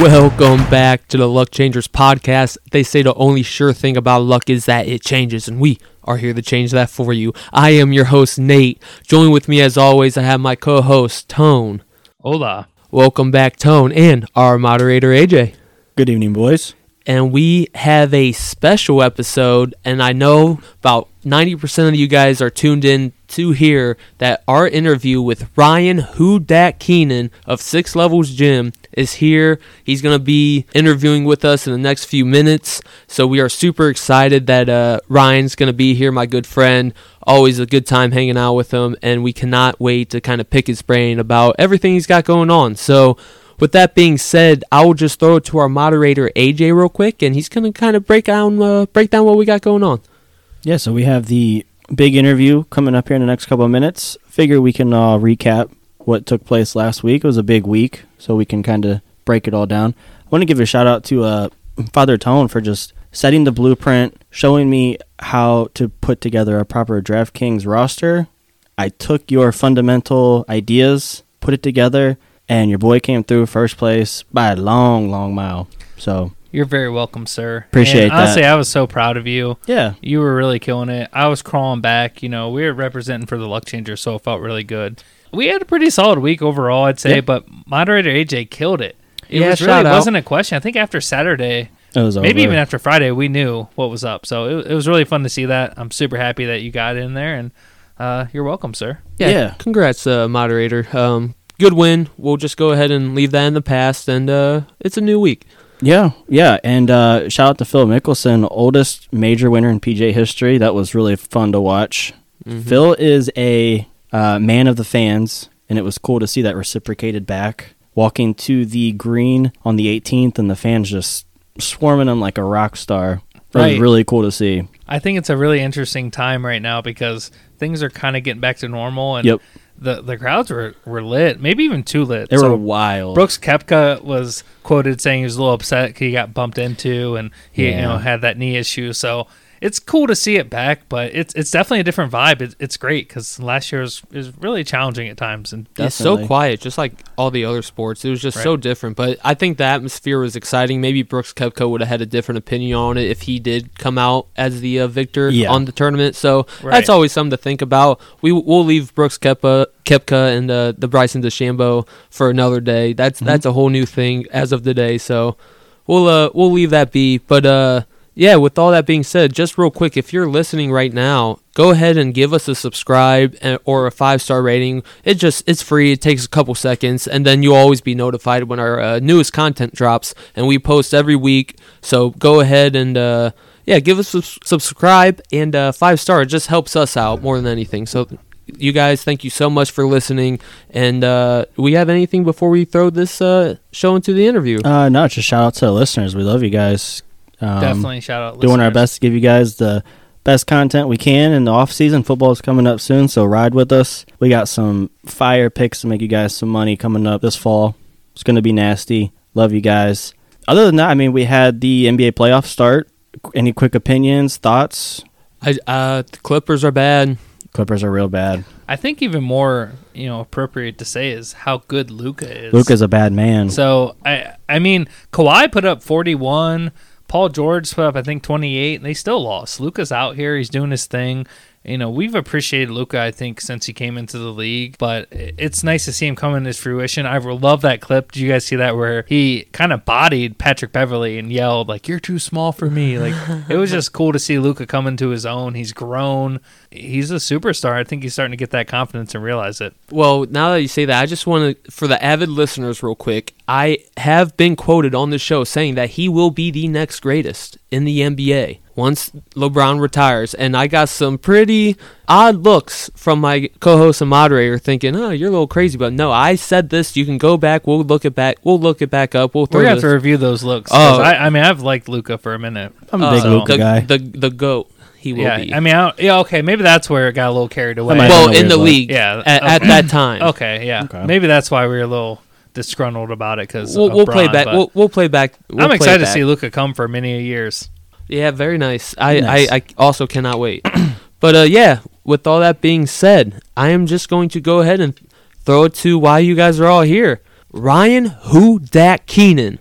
Welcome back to the Luck Changers podcast. They say the only sure thing about luck is that it changes, and we are here to change that for you. I am your host, Nate. Join with me as always, I have my co-host, Tone. Hola. Welcome back, Tone, and our moderator, AJ. Good evening, boys. And we have a special episode, and I know about 90% of you guys are tuned in to hear that our interview with Ryan Who Dat Keenan of Six Levels Gym is here. He's going to be interviewing with us in the next few minutes, so we are super excited that Ryan's going to be here, my good friend. Always a good time hanging out with him, and we cannot wait to kind of pick his brain about everything he's got going on. So with that being said, I will just throw it to our moderator, AJ, real quick, and he's going to kind of break down what we got going on. Yeah, so we have the big interview coming up here in the next couple of minutes. Figure we can recap what took place last week. It was a big week, so we can kind of break it all down. I want to give a shout out to Father Tone for just setting the blueprint, showing me how to put together a proper DraftKings roster. I took your fundamental ideas, put it together, and your boy came through first place by a long, long mile. So You're very welcome, sir. Appreciate that. Honestly, I was so proud of you. yeah, You were really killing it. I was crawling back. You know, we were representing for the Luck Changers, so it felt really good. We had a pretty solid week overall, I'd say, Yeah. but moderator AJ killed it. It Yeah, was shout really out. wasn't a question. I think after Saturday, it was maybe over. even after Friday, we knew what was up. So it was really fun to see that. I'm super happy that you got in there, and you're welcome, sir. Yeah. Congrats, moderator. Good win. We'll just go ahead and leave that in the past, and it's a new week. Yeah, and shout out to Phil Mickelson, oldest major winner in PJ history. That was really fun to watch. Mm-hmm. Phil is a man of the fans, and it was cool to see that reciprocated back. Walking to the green on the 18th, and the fans just swarming him like a rock star. That was Right. really cool to see. I think it's a really interesting time right now because things are kind of getting back to normal, and Yep. the crowds were lit, maybe even too lit. They So were wild. Brooks Koepka was quoted saying he was a little upset 'cause he got bumped into and he Yeah. had that knee issue. So it's cool to see it back, but it's definitely a different vibe. It's great because last year is really challenging at times. And It's so Definitely. quiet, just like all the other sports. It was just Right. so different. But I think the atmosphere was exciting. Maybe Brooks Koepka would have had a different opinion on it if he did come out as the victor Yeah. on the tournament. So Right. that's always something to think about. We'll leave Brooks Koepka and the Bryson DeChambeau for another day. That's a whole new thing as of today. So we'll leave that be. But yeah, with all that being said, just real quick, if you're listening right now, go ahead and give us a subscribe or a 5-star rating. It's free. It takes a couple seconds, and then you'll always be notified when our newest content drops, and we post every week. So go ahead and give us a subscribe and 5-star. It just helps us out more than anything. So you guys, thank you so much for listening. And do we have anything before we throw this show into the interview? No, just shout out to the listeners. We love you guys. definitely shout out Doing our listeners. best to give you guys the best content we can in the off season. Football is coming up soon, so ride with us. We got some fire picks to make you guys some money coming up this fall. It's going to be nasty. Love you guys. Other than that, I mean, we had the NBA playoffs start. Any quick opinions, thoughts? The Clippers are bad. Clippers are real bad. I think even more appropriate to say is how good Luka is. Luka's a bad man. So I mean, Kawhi put up 41. Paul George put up, I think, 28, and they still lost. Luka's out here. He's doing his thing. We've appreciated Luka, I think, since he came into the league, but it's nice to see him come into his fruition. I love that clip. Did you guys see that where he kind of bodied Patrick Beverly and yelled, like, "You're too small for me"? Like, it was just cool to see Luka come into his own. He's grown. He's a superstar. I think he's starting to get that confidence and realize it. Well, now that you say that, I just want to, for the avid listeners real quick, I have been quoted on the show saying that he will be the next greatest in the NBA once LeBron retires. And I got some pretty odd looks from my co-host and moderator thinking, oh, you're a little crazy. But no, I said this. You can go back. We'll look it back. We'll look it back up. We'll throw We're going this. to have to review those looks. 'Cause Oh. I mean, I've liked Luka for a minute. I'm a big So- Luka guy. The GOAT. He will Yeah, be. I mean, okay, maybe that's where it got a little carried away. might well, have in the weird league Yeah, at that time. Okay, yeah. Okay. Maybe that's why we were a little disgruntled about it because We'll play back. We'll play back. I'm excited to see Luka come for many years. Yeah, very nice. Nice. I also cannot wait. But yeah, with all that being said, I am just going to go ahead and throw it to why you guys are all here. Ryan Who Dat Keenan.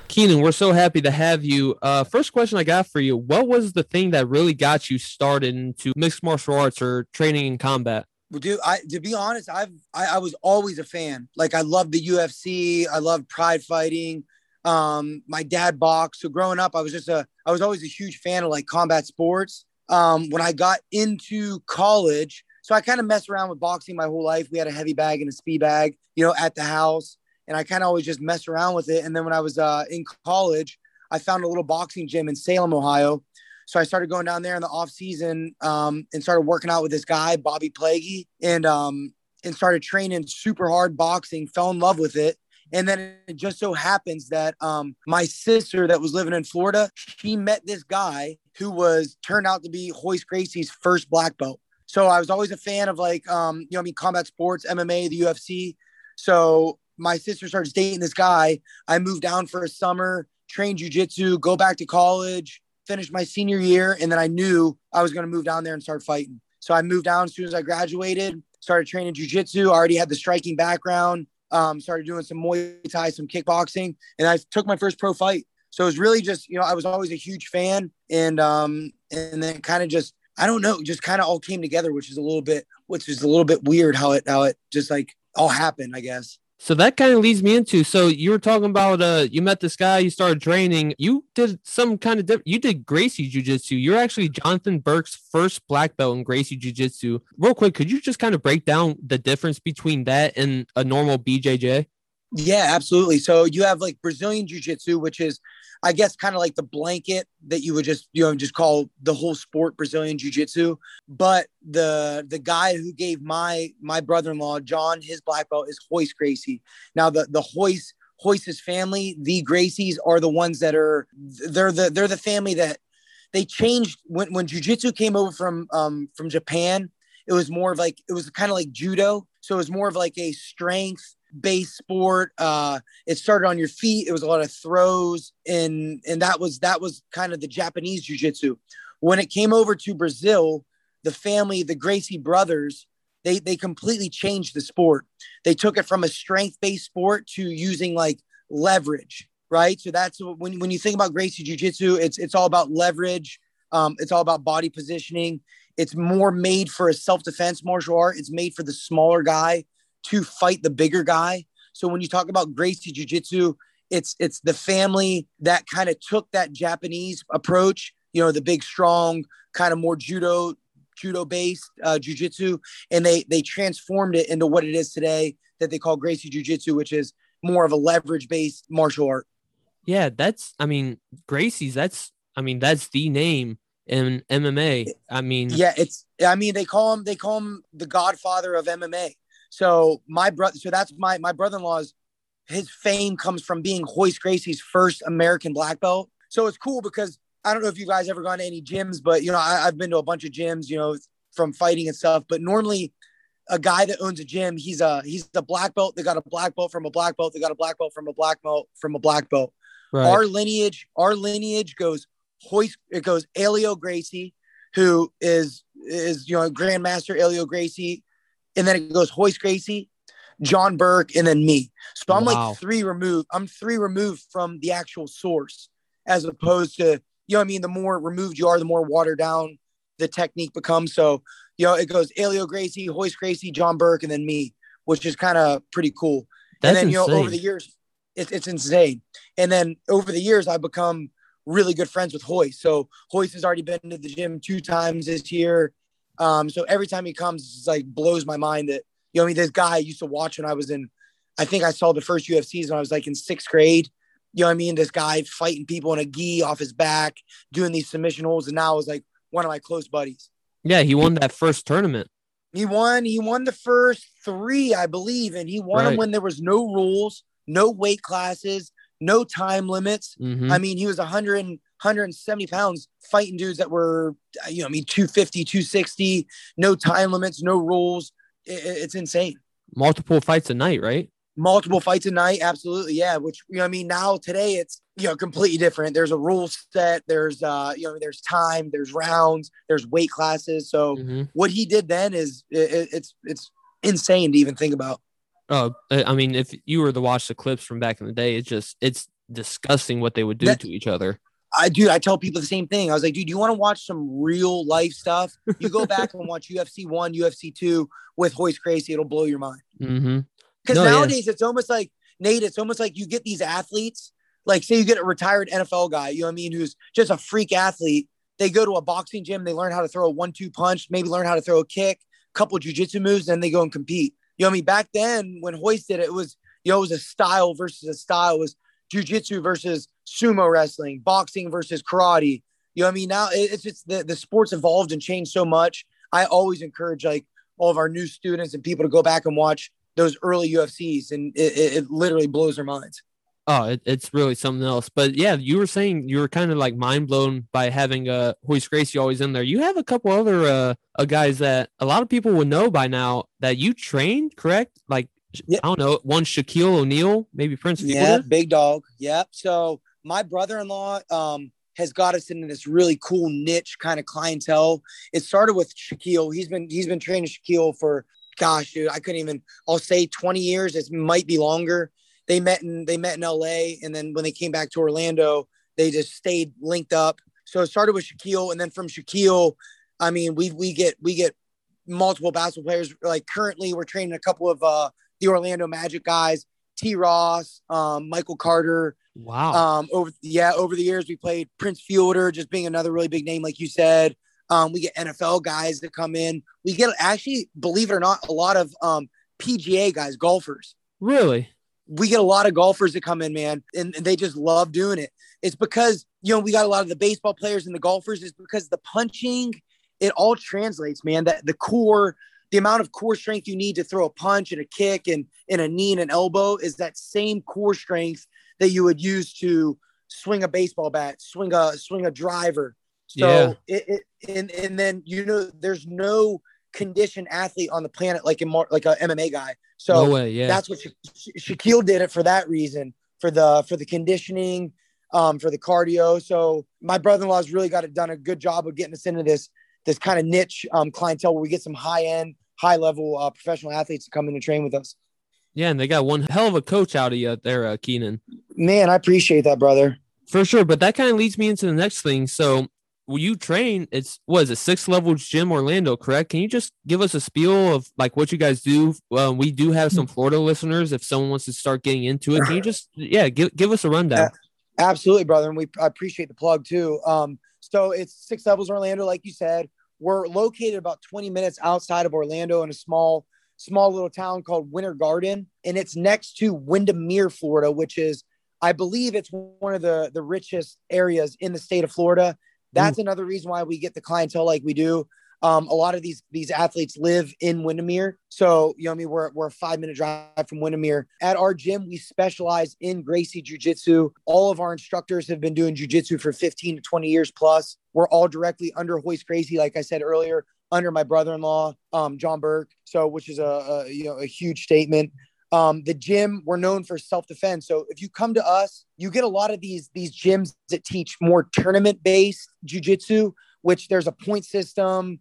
Keenan, we're so happy to have you. First question I got for you: what was the thing that really got you started into mixed martial arts or training in combat? Well, dude, to be honest, I was always a fan. Like I loved the UFC. I loved pride fighting. My dad boxed. So growing up, I was always a huge fan of like combat sports. When I got into college, so I kind of messed around with boxing my whole life. We had a heavy bag and a speed bag, at the house. And I kind of always just messed around with it. And then when I was in college, I found a little boxing gym in Salem, Ohio. So I started going down there in the off season and started working out with this guy, Bobby Plaguey, and started training super hard boxing, fell in love with it. And then it just so happens that my sister that was living in Florida, she met this guy who turned out to be Royce Gracie's first black belt. So I was always a fan of combat sports, MMA, the UFC. So my sister started dating this guy. I moved down for a summer, trained jiu-jitsu, go back to college, finished my senior year. And then I knew I was going to move down there and start fighting. So I moved down as soon as I graduated, started training jiu-jitsu. I already had the striking background, started doing some Muay Thai, some kickboxing, and I took my first pro fight. So it was really just, I was always a huge fan. And then kind of just, I don't know, just kind of all came together, which is a little bit weird how it just like all happened, I guess. So that kind of leads me into, so you were talking about, you met this guy, you started training, you did some kind of, you did Gracie Jiu-Jitsu. You're actually Jonathan Burke's first black belt in Gracie Jiu-Jitsu. Real quick, could you just kind of break down the difference between that and a normal BJJ? Yeah, absolutely. So you have like Brazilian Jiu-Jitsu, which is, I guess, kind of like the blanket that you would just call the whole sport Brazilian Jiu-Jitsu. But the guy who gave my brother-in-law, John, his black belt is Royce Gracie. Now the Royce's family, the Gracies, are the ones that they're the family that they changed when Jiu-Jitsu came over from Japan. It was more of like, it was kind of like judo. So it was more of like a strength based sport. It started on your feet. It was a lot of throws, and that was kind of the Japanese jiu-jitsu. When it came over to Brazil, the family, the Gracie brothers, they completely changed the sport. They took it from a strength-based sport to using like leverage, right? So that's when you think about Gracie jiu-jitsu, it's all about leverage. It's all about body positioning. It's more made for a self-defense martial art. It's made for the smaller guy to fight the bigger guy. So when you talk about Gracie Jiu-Jitsu, it's the family that kind of took that Japanese approach, the big, strong, kind of more judo-based Jiu-Jitsu, and they transformed it into what it is today that they call Gracie Jiu-Jitsu, which is more of a leverage-based martial art. Yeah, Gracie's, that's the name in MMA. They call him the godfather of MMA. So that's my brother-in-law's, his fame comes from being Royce Gracie's first American black belt. So it's cool because I don't know if you guys ever gone to any gyms, but I've been to a bunch of gyms, from fighting and stuff. But normally a guy that owns a gym, he's a black belt. They got a black belt from a black belt. They got a black belt from a black belt from a black belt. Right. Our lineage goes Royce. It goes Helio Gracie, who is Grandmaster Helio Gracie. And then it goes Royce Gracie, John Burke, and then me. So I'm like three removed. I'm three removed from the actual source, as opposed to, the more removed you are, the more watered down the technique becomes. So, it goes Helio Gracie, Royce Gracie, John Burke, and then me, which is kind of pretty cool. That's and then, insane. Over the years, it's insane. And then over the years, I've become really good friends with Royce. So Royce has already been to the gym 2 times this year. So every time he comes, it's like blows my mind that, this guy I used to watch when I was I think I saw the first UFCs when I was like in 6th grade. This guy fighting people in a gi off his back, doing these submission holds. And now is like one of my close buddies. Yeah. He won that first tournament. He won the first 3, I believe. And he won them when there was no rules, no weight classes, no time limits. Mm-hmm. I mean, he was 170 pounds fighting dudes that were, 250, 260, no time limits, no rules. It's insane. Multiple fights a night, right? Multiple fights a night. Absolutely. Yeah. Which, now today it's, completely different. There's a rule set. There's, there's time, there's rounds, there's weight classes. So what he did then is it's insane to even think about. Oh, I mean, if you were to watch the clips from back in the day, it's disgusting what they would do to each other. I tell people the same thing. I was like, dude, you want to watch some real life stuff? You go back and watch UFC 1, UFC 2 with Royce Gracie. It'll blow your mind. Mm-hmm. Because nowadays it's almost like, Nate, it's almost like you get these athletes, like say you get a retired NFL guy, you know what I mean, who's just a freak athlete. They go to a boxing gym, they learn how to throw a 1-2 punch, maybe learn how to throw a kick, couple of jiu-jitsu moves, then they go and compete. You know what I mean? Back then when Royce did it, it was, it was a style versus a style. It was jiu-jitsu versus sumo wrestling, boxing versus karate. You know what I mean? Now it's just the sports evolved and changed so much. I always encourage like all of our new students and people to go back and watch those early UFCs, and it literally blows their minds. Oh, it's really something else. But yeah, you were saying you were kind of like mind blown by having Royce Gracie always in there. You have a couple other guys that a lot of people would know by now that you trained, correct? Like, I don't know, one Shaquille O'Neal, maybe Prince Fielder. Yeah, big dog. Yep. So my brother-in-law has got us into this really cool niche kind of clientele. It started with Shaquille. He's been training Shaquille for, gosh, dude, I'll say 20 years. It might be longer. They met in LA. And then when they came back to Orlando, they just stayed linked up. So it started with Shaquille. And then from Shaquille, I mean, we get multiple basketball players. Like currently we're training a couple of the Orlando Magic guys, T. Ross, Michael Carter. Wow. Over the years, we played Prince Fielder, just being another really big name, like you said. We get NFL guys that come in. We get, actually, believe it or not, a lot of PGA guys, golfers. Really? We get a lot of golfers that come in, man, and they just love doing it. It's because, we got a lot of the baseball players and the golfers. It's because the punching, it all translates, man. That the amount of core strength you need to throw a punch and a kick and a knee and an elbow is that same core strength that you would use to swing a baseball bat, swing a driver. So and then, there's no conditioned athlete on the planet like a MMA guy. So no way, yeah. That's what Shaquille did it for that reason, for the conditioning, for the cardio. So my brother-in-law's really done a good job of getting us into this kind of niche clientele where we get some high-end, high-level professional athletes to come in and train with us. Yeah, and they got one hell of a coach out of you there, Keenan. Man, I appreciate that, brother. For sure, but that kind of leads me into the next thing. So will you train, it's 6 Levels Gym Orlando, correct? Can you just give us a spiel of like what you guys do? We do have some Florida listeners. If someone wants to start getting into it, can you just give us a rundown? Absolutely, brother. And I appreciate the plug too. So it's 6 Levels Orlando, like you said. We're located about 20 minutes outside of Orlando in a small little town called Winter Garden, and it's next to Windermere, Florida, which is, I believe, it's one of the richest areas in the state of Florida. That's another reason why we get the clientele like we do. A lot of these athletes live in Windermere. So, we're a 5-minute drive from Windermere. At our gym, we specialize in Gracie Jiu-Jitsu. All of our instructors have been doing Jiu-Jitsu for 15 to 20 years plus. We're all directly under Royce Gracie, like I said earlier, under my brother-in-law, John Burke. So, which is a huge statement. The gym, we're known for self-defense. So if you come to us, you get a lot of these gyms that teach more tournament-based jiu-jitsu, which there's a point system.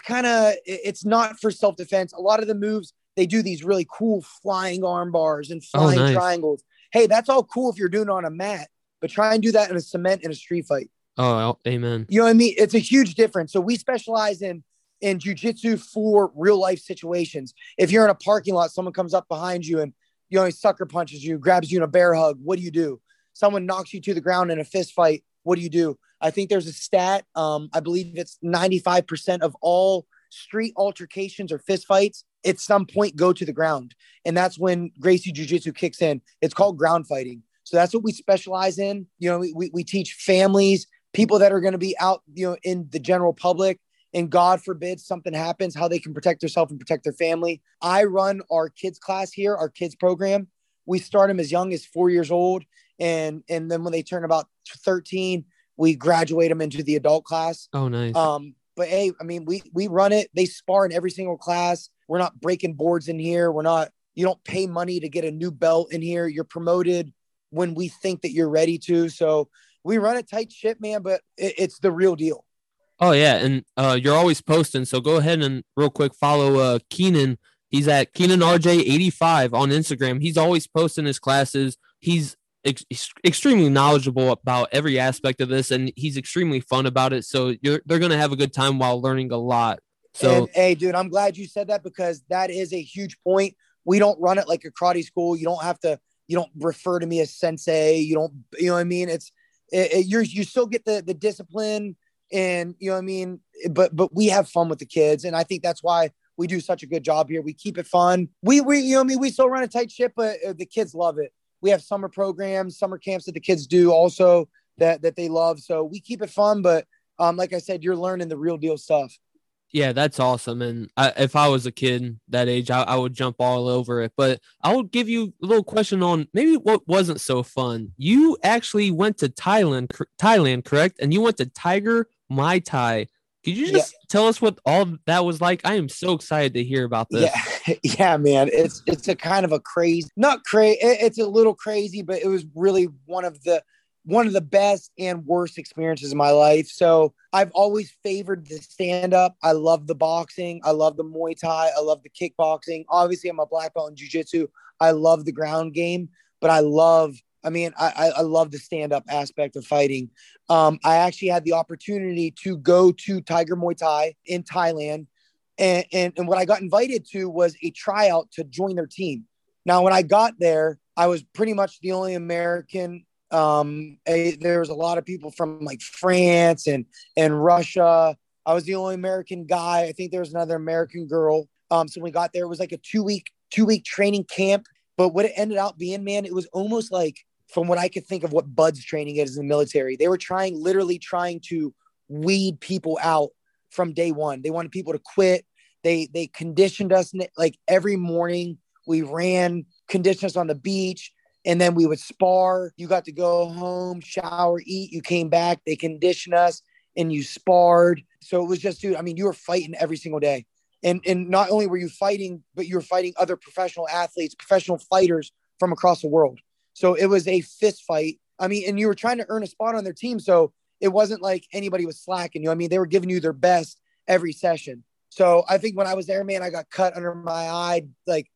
It's not for self-defense. A lot of the moves, they do these really cool flying arm bars and flying triangles. Hey, that's all cool if you're doing it on a mat, but try and do that in a cement in a street fight. Oh, amen. You know what I mean? It's a huge difference. So we specialize in jiu-jitsu for real life situations. If you're in a parking lot, someone comes up behind you and he sucker punches you, grabs you in a bear hug. What do you do? Someone knocks you to the ground in a fist fight. What do you do? I think there's a stat. I believe it's 95% of all street altercations or fist fights at some point go to the ground. And that's when Gracie Jiu-Jitsu kicks in. It's called ground fighting. So that's what we specialize in. We teach families, people that are going to be out, in the general public, and God forbid something happens, how they can protect themselves and protect their family. I run our kids class here, our kids program. We start them as young as 4 years old. And then when they turn about 13, we graduate them into the adult class. Oh, nice. But hey, I mean, we run it. They spar in every single class. We're not breaking boards in here. You don't pay money to get a new belt in here. You're promoted when we think that you're ready to. So we run a tight ship, man, but it's the real deal. Oh, yeah, and you're always posting, so go ahead and real quick follow Keenan. He's at KeenanRJ85 on Instagram. He's always posting his classes. He's extremely knowledgeable about every aspect of this, and he's extremely fun about it. So they're going to have a good time while learning a lot. So, and hey, dude, I'm glad you said that because that is a huge point. We don't run it like a karate school. You don't refer to me as sensei. You know what I mean? You still get the discipline and you know what I mean? But we have fun with the kids. And I think that's why we do such a good job here. We keep it fun. We you know what I mean? We still run a tight ship, but the kids love it. We have summer programs, summer camps that the kids do also that they love. So we keep it fun, but like I said, you're learning the real deal stuff. Yeah, that's awesome. And if I was a kid that age, I would jump all over it. But I will give you a little question on maybe what wasn't so fun. You actually went to Thailand, correct? And you went to Tiger Muay Thai. Could you just tell us what all that was like? I am so excited to hear about this. Yeah, man. It's a kind of a crazy, not crazy. It's a little crazy, but it was really one of the best and worst experiences of my life. So I've always favored the stand-up. I love the boxing. I love the Muay Thai. I love the kickboxing. Obviously, I'm a black belt in jiu-jitsu. I love the ground game, but I love the stand-up aspect of fighting. I actually had the opportunity to go to Tiger Muay Thai in Thailand. And what I got invited to was a tryout to join their team. Now, when I got there, I was pretty much the only American. There was a lot of people from like France and Russia. I was the only American guy. I think there was another American girl. So when we got there, it was like a two week training camp. But what it ended up being, man, it was almost like from what I could think of what BUD/S training is in the military. They were literally trying to weed people out from day one. They wanted people to quit. They conditioned us like every morning. We ran, conditioned us on the beach. And then we would spar. You got to go home, shower, eat. You came back. They conditioned us and you sparred. So it was just, dude, I mean, you were fighting every single day. And not only were you fighting, but you were fighting other professional athletes, professional fighters from across the world. So it was a fist fight. I mean, and you were trying to earn a spot on their team. So it wasn't like anybody was slacking. You know what I mean? They were giving you their best every session. So I think when I was there, man, I got cut under my eye, like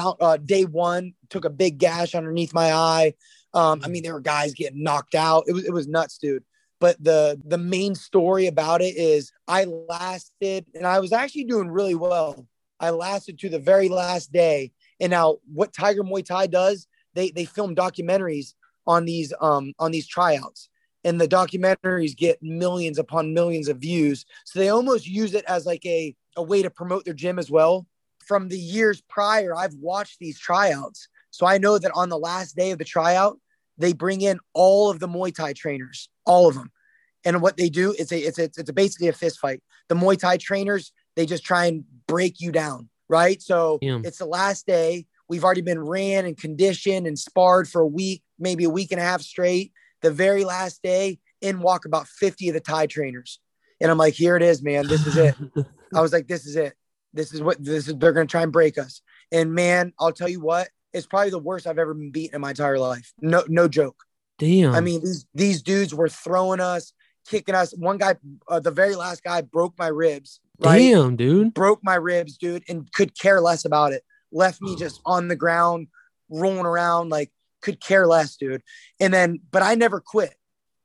day one, took a big gash underneath my eye. I mean, there were guys getting knocked out. It was nuts, dude. But the main story about it is I lasted, and I was actually doing really well. I lasted to the very last day. And now what Tiger Muay Thai does, they film documentaries on these tryouts. And the documentaries get millions upon millions of views. So they almost use it as like a way to promote their gym as well. From the years prior, I've watched these tryouts. So I know that on the last day of the tryout, they bring in all of the Muay Thai trainers, all of them. And what they do is it's basically a fist fight. The Muay Thai trainers, they just try and break you down, right? So It's the last day. We've already been ran and conditioned and sparred for a week, maybe a week and a half straight. The very last day, in walk about 50 of the Thai trainers. And I'm like, here it is, man. This is it. I was like, this is it. They're going to try and break us. And man, I'll tell you what, it's probably the worst I've ever been beaten in my entire life. No joke. Damn. I mean, these dudes were throwing us, kicking us. One guy, the very last guy broke my ribs. Right? Damn, dude. Broke my ribs, dude, and could care less about it. Left me just on the ground, rolling around, like could care less, dude. But I never quit.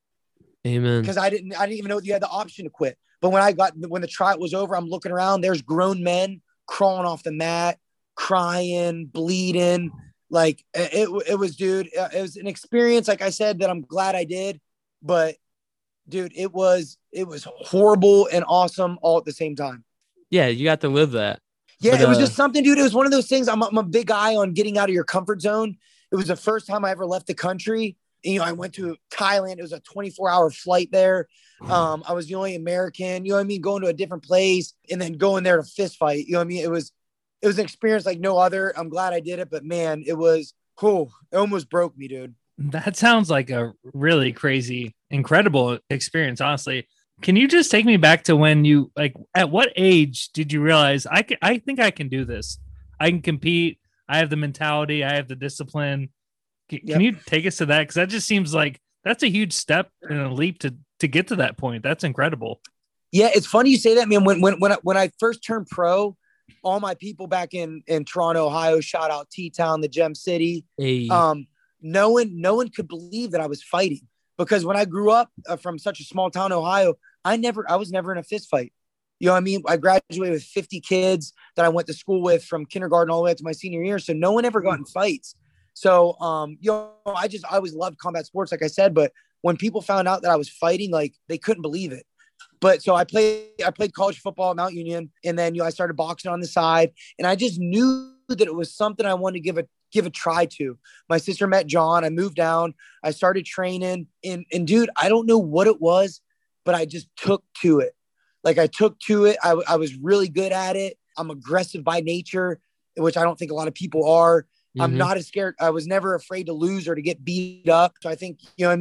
Amen. Because I didn't even know you had the option to quit. But when the tryout was over, I'm looking around, there's grown men crawling off the mat, crying, bleeding. Like it was, dude, it was an experience, like I said, that I'm glad I did. But dude, it was horrible and awesome all at the same time. Yeah, you got to live that. Yeah, but, it was just something, dude. It was one of those things. I'm a big guy on getting out of your comfort zone. It was the first time I ever left the country. And, I went to Thailand. It was a 24-hour flight there. I was the only American, you know what I mean? Going to a different place and then going there to fist fight. You know what I mean? It was an experience like no other. I'm glad I did it, but man, it was cool. It almost broke me, dude. That sounds like a really crazy, incredible experience, honestly. Can you just take me back to when you, like, at what age did you realize I think I can do this? I can compete. I have the mentality. I have the discipline. Can you take us to that? Because that just seems like that's a huge step and a leap to get to that point. That's incredible. Yeah, it's funny you say that, man. When I first turned pro, all my people back in Toronto, Ohio, shout out T-Town, the Gem City. Hey. no one could believe that I was fighting, because when I grew up from such a small town, Ohio, I was never in a fist fight. You know what I mean? I graduated with 50 kids that I went to school with from kindergarten all the way up to my senior year. So no one ever got in fights. So, I always loved combat sports, like I said, but when people found out that I was fighting, like, they couldn't believe it. But so I played college football at Mount Union, and then, I started boxing on the side, and I just knew that it was something I wanted to give a try to. My sister met John. I moved down. I started training, and dude, I don't know what it was, but I just took to it. Like, I took to it. I was really good at it. I'm aggressive by nature, which I don't think a lot of people are. Mm-hmm. I'm not as scared. I was never afraid to lose or to get beat up. So I think,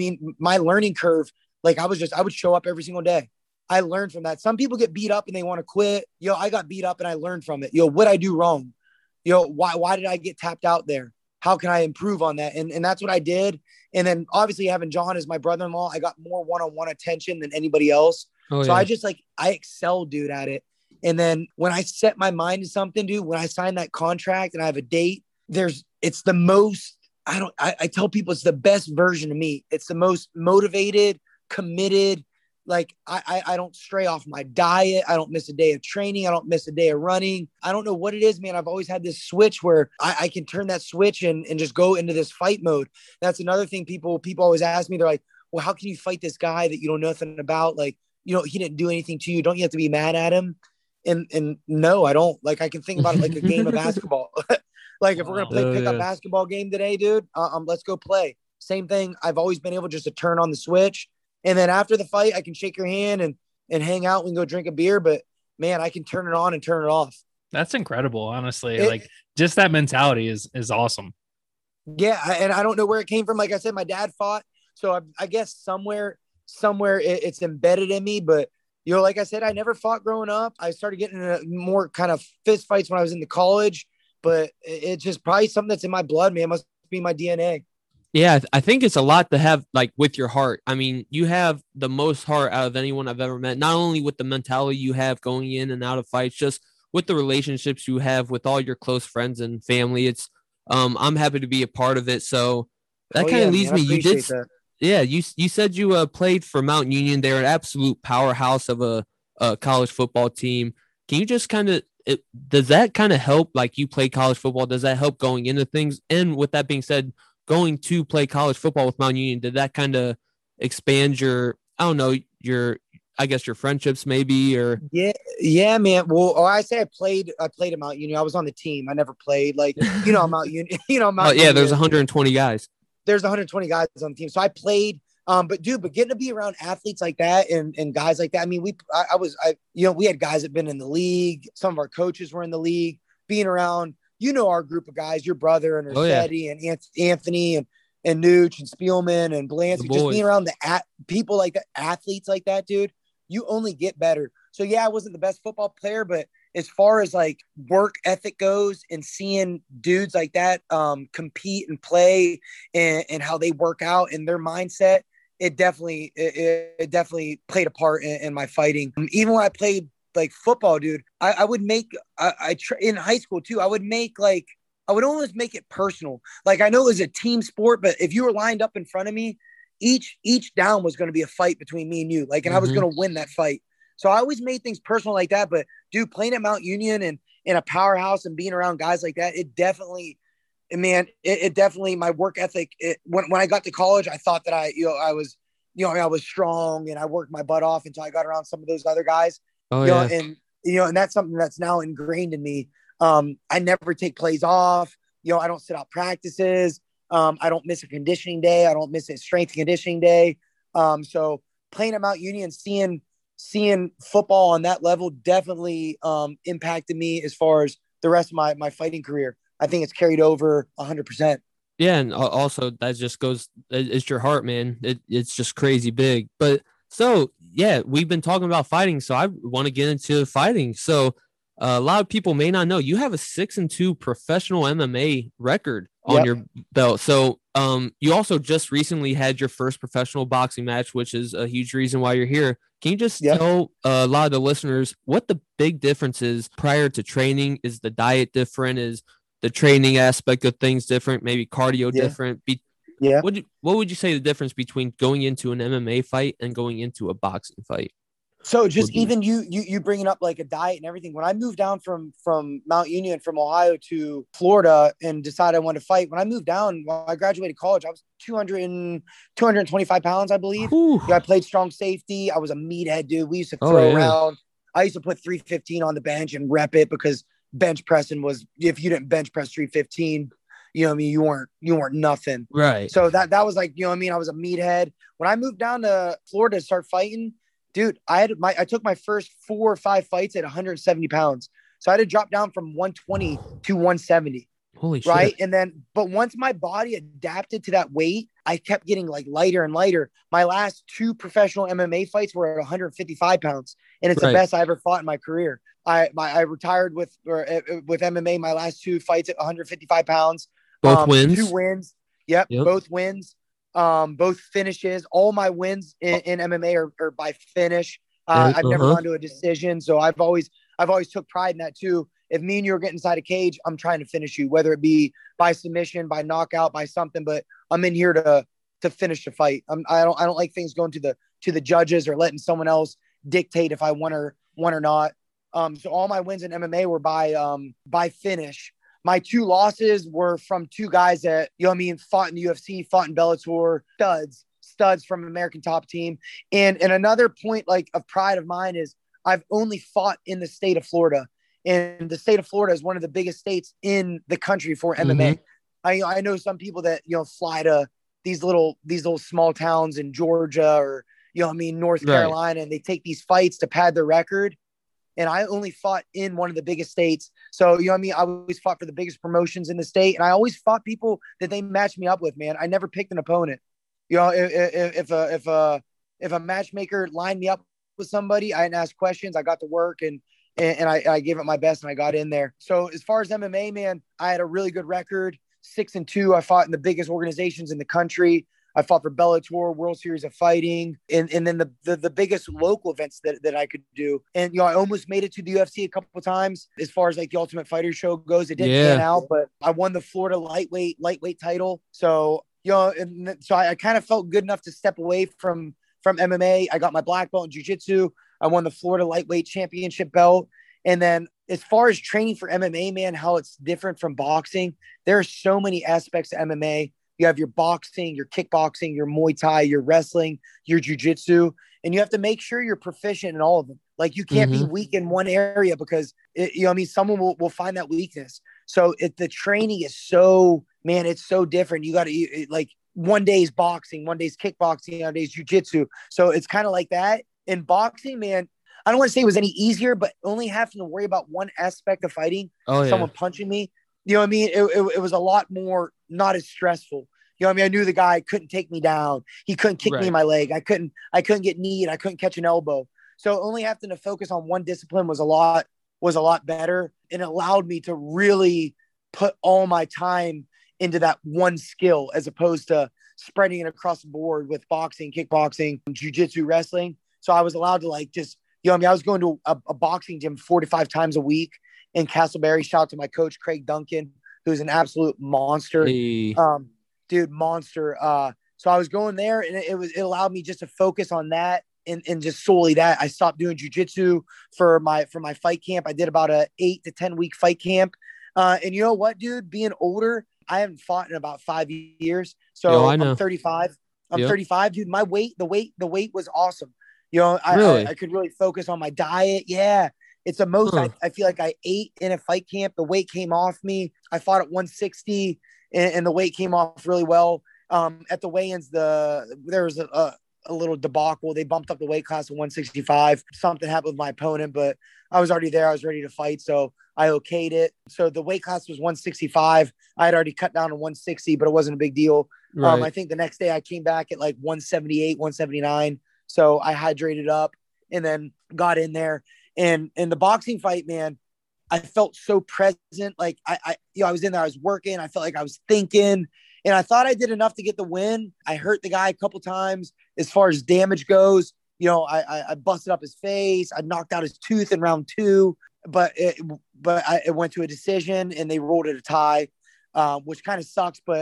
my learning curve, like, I would show up every single day. I learned from that. Some people get beat up and they want to quit. I got beat up and I learned from it. What I do wrong? Why did I get tapped out there? How can I improve on that? And that's what I did. And then obviously having John as my brother-in-law, I got more one-on-one attention than anybody else. Oh, so yeah. I excelled, dude, at it. And then when I set my mind to something, dude, when I sign that contract and I have a date, it's the most, I tell people it's the best version of me. It's the most motivated, committed. Like, I don't stray off my diet. I don't miss a day of training. I don't miss a day of running. I don't know what it is, man. I've always had this switch where I can turn that switch and just go into this fight mode. That's another thing people always ask me. They're like, well, how can you fight this guy that you know nothing about? Like, he didn't do anything to you. Don't you have to be mad at him? And no, I don't. Like, I can think about it like a game of basketball. Like, if we're going to play pickup basketball game today, dude, let's go play. Same thing. I've always been able just to turn on the switch. And then after the fight, I can shake your hand and hang out. We can go drink a beer, but man, I can turn it on and turn it off. That's incredible. Honestly, like, just that mentality is awesome. Yeah. And I don't know where it came from. Like I said, my dad fought. So I guess somewhere it's embedded in me, but like I said, I never fought growing up. I started getting into more kind of fist fights when I was in the college, but it's just probably something that's in my blood, man. It must be my DNA. Yeah, I think it's a lot to have, like, with your heart. I mean, you have the most heart out of anyone I've ever met, not only with the mentality you have going in and out of fights, just with the relationships you have with all your close friends and family. It's, I'm happy to be a part of it. So that kind of leads me. You did, yeah. You said you played for Mount Union. They're an absolute powerhouse of a college football team. Can you just kind of, does that kind of help? Like, you play college football, does that help going into things? And with that being said, going to play college football with Mount Union, did that kind of expand your friendships maybe? Or yeah, man. Well, I played at Mount Union. I was on the team. I never played, like, Mount Union. Mount Union, there's 120 guys. There's 120 guys on the team. So I played. But getting to be around athletes like that and guys like that. I mean, we had guys that been in the league. Some of our coaches were in the league. Being around, our group of guys, your brother and Rossetti and Anthony and Nooch and Spielman and Blancy, just being around the people like that, athletes like that, dude, you only get better. So yeah, I wasn't the best football player, but as far as like work ethic goes and seeing dudes like that compete and play and how they work out and their mindset, it definitely played a part in my fighting. Even when I played like football, dude, I would make in high school too. I would almost make it personal. Like, I know it was a team sport, but if you were lined up in front of me, each down was going to be a fight between me and you. Like, and I was going to win that fight. So I always made things personal like that. But dude, playing at Mount Union and in a powerhouse and being around guys like that, it definitely, my work ethic. When I got to college, I thought that I was strong and I worked my butt off until I got around some of those other guys. And that's something that's now ingrained in me. I never take plays off. I don't sit out practices. I don't miss a conditioning day. I don't miss a strength conditioning day. So playing at Mount Union, seeing football on that level definitely impacted me as far as the rest of my fighting career. I think it's carried over 100%. Yeah. And also that just goes, it's your heart, man. It's just crazy big. But so, yeah, we've been talking about fighting, so I want to get into fighting. So a lot of people may not know you have a 6-2 professional MMA record on your belt. So you also just recently had your first professional boxing match, which is a huge reason why you're here. Can you just tell a lot of the listeners what the big difference is prior to training? Is the diet different? Is the training aspect of things different? Maybe cardio different? Yeah. What would you say the difference between going into an MMA fight and going into a boxing fight? So just even you bringing up like a diet and everything. When I moved down from Mount Union from Ohio to Florida and decided I wanted to fight, when I moved down, when I graduated college, I was 225 pounds, I believe. Whew. Yeah, I played strong safety. I was a meathead, dude. We used to Oh, throw yeah. around. I used to put 315 on the bench and rep it because bench pressing was, if you didn't bench press 315, you know what I mean, you weren't nothing. Right. So that was like, you know what I mean? I was a meathead. When I moved down to Florida to start fighting, dude, I took my first 4 or 5 fights at 170 pounds. So I had to drop down from 120 to 170. Holy shit. Right. And then, but once my body adapted to that weight, I kept getting like lighter and lighter. My last 2 professional MMA fights were at 155 pounds. And it's the best I ever fought in my career. I retired with MMA, my last 2 fights at 155 pounds. Both wins? 2 wins. Yep. Both wins. Both finishes. All my wins in MMA are by finish. I've never gone to a decision. So I've always took pride in that too. If me and you are getting inside a cage, I'm trying to finish you, whether it be by submission, by knockout, by something, but I'm in here to finish the fight. I don't like things going to the judges or letting someone else dictate if I won or not. So all my wins in MMA were by finish. My 2 losses were from 2 guys that, you know what I mean, fought in the UFC, fought in Bellator, studs from American Top Team. And another point like of pride of mine is I've only fought in the state of Florida. And the state of Florida is one of the biggest states in the country for MMA. I know some people that, you know, fly to these little small towns in Georgia or, you know what I mean, North Carolina, and they take these fights to pad their record. And I only fought in one of the biggest states. So, you know what I mean? I always fought for the biggest promotions in the state. And I always fought people that they matched me up with, man. I never picked an opponent. You know, if a matchmaker lined me up with somebody, I didn't ask questions. I got to work and I gave it my best and I got in there. So as far as MMA, man, I had a really good record, 6-2. I fought in the biggest organizations in the country. I fought for Bellator, World Series of Fighting, and then the biggest local events that I could do. And, you know, I almost made it to the UFC a couple of times as far as like the Ultimate Fighter show goes. It didn't pan out, but I won the Florida lightweight title. So, you know, and so I kind of felt good enough to step away from MMA. I got my black belt in jiu-jitsu. I won the Florida lightweight championship belt. And then as far as training for MMA, man, how it's different from boxing, there are so many aspects to MMA. You have your boxing, your kickboxing, your Muay Thai, your wrestling, your jiu-jitsu, and you have to make sure you're proficient in all of them. Like you can't be weak in one area because you know what I mean, someone will find that weakness. So the training is so, man, it's so different. You got to like one day is boxing, one day is kickboxing, one day is jiu-jitsu. So it's kind of like that. In boxing, man, I don't want to say it was any easier, but only having to worry about one aspect of fighting, someone punching me, you know what I mean? It was a lot more, not as stressful. You know what I mean? I knew the guy couldn't take me down. He couldn't kick me in my leg. I couldn't get kneed. I couldn't catch an elbow. So only having to focus on one discipline was a lot better. And it allowed me to really put all my time into that one skill as opposed to spreading it across the board with boxing, kickboxing, jiu-jitsu, wrestling. So I was allowed to like just, you know what I mean? I was going to a boxing gym 4 to 5 times a week in Castleberry. Shout out to my coach, Craig Duncan, who's an absolute monster. Dude, monster. So I was going there and it allowed me just to focus on that and just solely that. I stopped doing jiu-jitsu for my fight camp. I did about a 8 to 10 week fight camp. And you know what, dude, being older, I haven't fought in about 5 years. So I'm 35. I'm 35, dude. My weight, the weight was awesome. You know, I could really focus on my diet. Yeah. It's the most I feel like I ate in a fight camp. The weight came off me. I fought at 160 and the weight came off really well. At the weigh-ins, there was a little debacle. They bumped up the weight class to 165. Something happened with my opponent, but I was already there. I was ready to fight. So I okayed it. So the weight class was 165. I had already cut down to 160, but it wasn't a big deal. I think the next day I came back at like 178, 179. So I hydrated up and then got in there. And in the boxing fight, man, I felt so present. Like I was in there, I was working. I felt like I was thinking, and I thought I did enough to get the win. I hurt the guy a couple times as far as damage goes. You know, I busted up his face. I knocked out his tooth in round 2, but it went to a decision and they ruled it a tie, which kind of sucks, but